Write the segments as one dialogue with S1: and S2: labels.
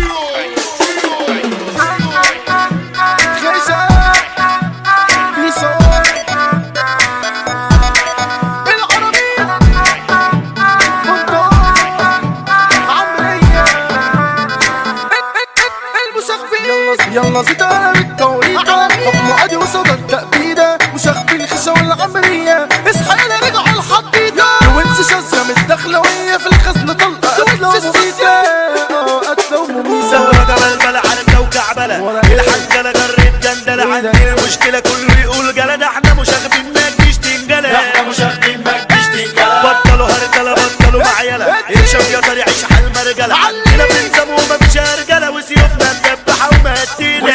S1: يلا زيد انا بالتوريطة حكم عادي وصدى التأبيدة مشاغبين الخشة والعمرية اصحى يلا رجعوا الحديدة وانسى شاذة متدخلوية في الخزنة طلقة قتلة ومميتة قتلة ومميتة
S2: ثورة جبل على توجع بلا الحنجلة جريت جندلة عندي المشكلة كله يقول جلا ده احنا مشاغبين ما تجيش تنجلة احنا مشاغبين ما تجيش تنجلة بطلوا هرجلة بطلوا معيلة ارشف يا طريق عيش حال مرجلة عندنا بنسام ومفيش رجلة وسيوفنا مدبحة ومهتيلة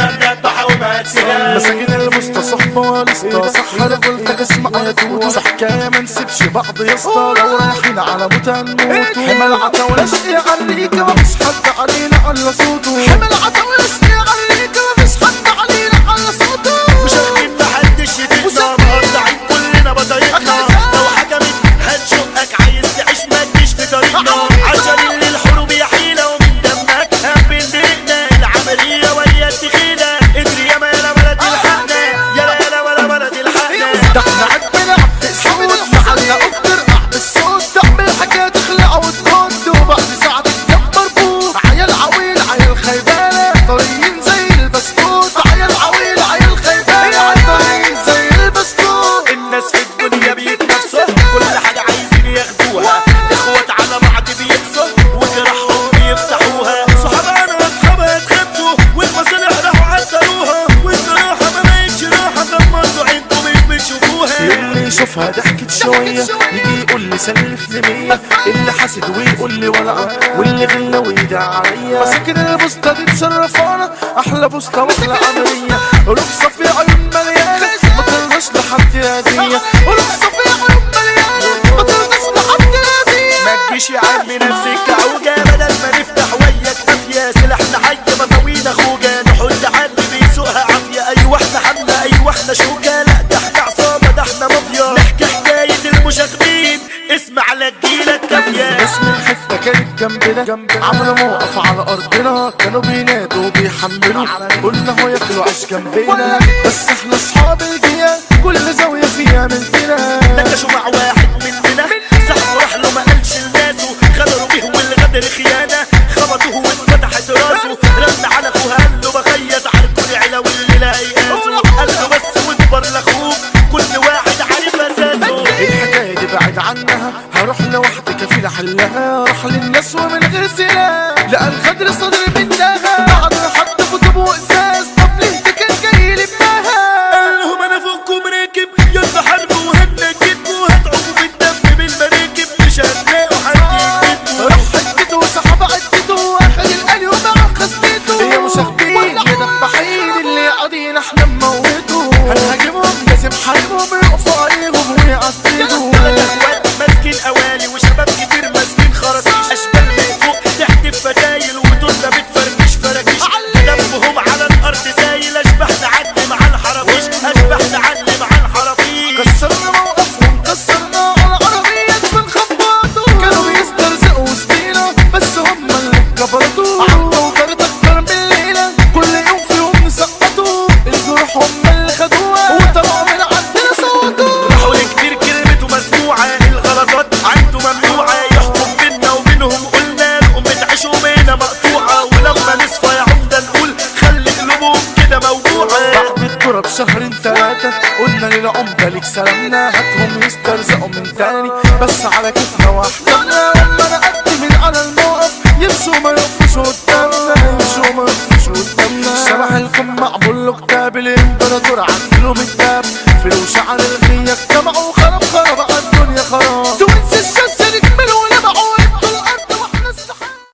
S1: مساجين المستصحبة والاستصح رجولتك اسمع يا توتو صح حكاية ما نسيبش بعض يا اسطى لو رايحين على موت هنموت حمل عتا ولا شقي عليك مفيش حد علينا على صوته حمل عتا ولا شقي عليك مفيش حد علينا على صوته
S2: مشاغبين محدش يفيدنا مقطعين كلنا بطريقنا لو حكمت هتشقك عايز تعيش ما تجيش في طريقنا عشان اللي الحروب يا حيلة ومن دمك هم بندقنا العملية وهي التخينة ادري يا مالا بلد الحقنا يلا ولا بلد الحقنا
S1: ده احنا عجبنا عبد الصوت معلنا اكتر قعد الصوت تعمل حاجة تخلع وترد وبعد ساعة تتكبر بوك عيال عويل عيال خيبانة طريين زي البسكوت عيال عويل عيال خيبانة طريين زي البسكوت
S2: الناس في الدنيا بيتنافسوا كل حاجة عايزين ياخدوها اخوات على بعض بيقسوا وجراحهم بيفتحوها صحابنا واصحابها اتخبطوا والمصالح راحوا عطلوها والصراحة ما بقتش راحة غمضوا عينكم مش بتشوفوها
S1: اللي يشوفها ضحكت شوية يجي يقول لي سلف لي 100 اللي حاسد ويقول لي ولعة واللي غلى ويدعى عليا مساكن البوسطة دي مشرفانا احلى بوسطة واحلى عملية رقصة في عيون مليانة ما ترضاش لحد هدية ورقصة في عيون مليانة ما ترضاش لحد هدية
S2: ما تجيش يا عم نفسك عوجة بدل ما نفتح وياك قافية سلاحنا حي مطاوين اخوجة نحل حد بيسوقها عافية ايوه احنا حملة ايوه احنا شوكة لا ده احنا عصابة ده احنا مافيا نحكي حكاية المشاغبين اسمع لا تجيلك كافية
S1: اسم الحتة كانت جنبنا عملوا موقف على ارضنا كانوا بينادوا وبيحملوا قلنا هو ياكلوا عيش جنبنا بس احنا اصحاب الجيال كل زاوية فيها مننا
S2: نكشوا مع واحد مننا سحبوا راح له ما قالش لناسه غدروا بيه والغدر خيانة خبطوه واتفتحت راسه رن على اخوه قال له بخيط عركوني علا واللي لا يقاسه قال له بس واكبر لاخوك كل واحد عارف اساسه
S1: الحكاية دي بعد عنها هروح لوحدي كفيل احلها راح للناس ومن غير سلاح لقى الغدر صدر منها بعد حط كتب وازاز طب ليه ده كان جاي لبناها
S2: قال لهم انا فوقكم راكب يلا حاربوا وهنجدوا وهتعوموا في الدم بالمراكب مش هتلاقوا حد يكتبوا
S1: راح حدته وسحب عدته واخد القلي ومع خزنته يا مشاغبين يا دبحين اللي قاعدين احنا نموتوا هنهاجمهم لازم حاربهم يقفوا عليهم ويعدلوا
S2: اخوات ماسكين قوالي وشباب كتير ماسكين خراطيش اشبال من فوق تحت الفتايل ودول بتفركش فراكيش دمهم على الارض سايل اشبح تعدي مع الحرافيش اشبح تعدي مع الحرافيش
S1: كسرنا موقفهم كسرنا على عربيات بنخبطوا كانوا بيسترزقوا وسطينا بس هم اللي كبرتوا عمرو وكانت اكتر من الليله كل يوم فيهم نسقطوا الجروح هم اللي خدوها وطلعوا من عندنا صوتوا
S2: راحوا لكتير كلمته مسموعه الغلطات عنده ممنوعه يحكم بينا وبينهم قلنا لقوم بتعيشوا بينا مقطوعه ولما نصفى يا عمده نقول خلي قلوبهم كده موجوعه
S1: بعد الدورة بشهرين 3 قلنا للعمدة ليك سلامنا هاتهم يسترزقوا من تاني بس على كيفنا واحدة لما نقدم من على الموقف يمشوا ما يقفوش قدامنا يمشوا ما يقفوش قدامنا شبح الكم معمول له كتاب الامبراطور عندلهم الداب فلوس على الغية اجتمعوا